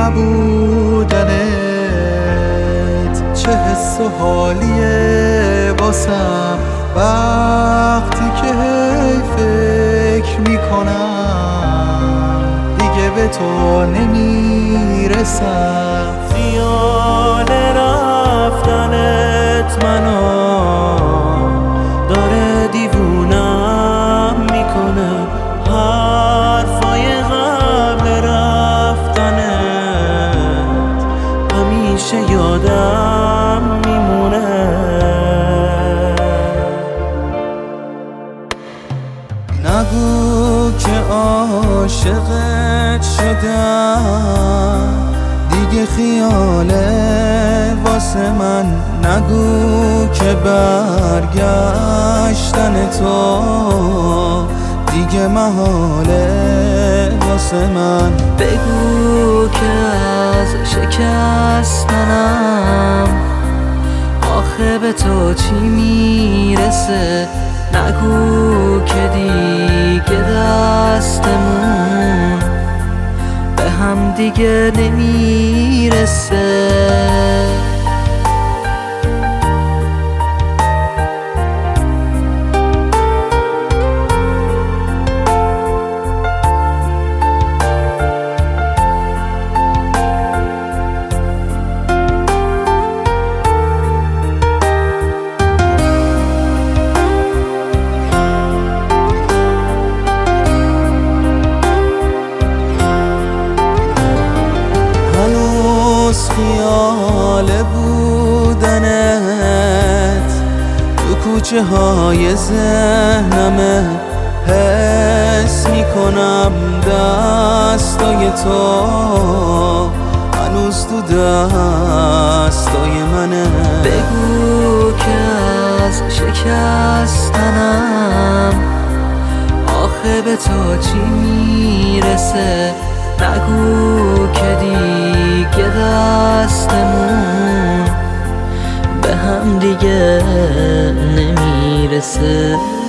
نبودنت چه حس و حالیه واسم وقتی که هی فکر میکنم دیگه به تو نمیرسم. خیال رفتنت منو داره دیوونم میکنه، حرفای قبل رفتنت همیشه یادم میمونه. نگو که عاشقت شدم دیگه خیاله واسه من، نگو که برگشتن تو دیگه محاله واسه من. بگو که از شکستنم آخه به تو چی میرسه، نگو که دیگه دستمون به هم دیگه نمیرسه. خیال بودنت تو کوچه های ذهنمه، حس میکنم دستای تو هنوز تو دستای منه. بگو که از شکستنم آخه به تو چی میرسه، نگو که دیگه دستمون به هم دیگه نمیرسه.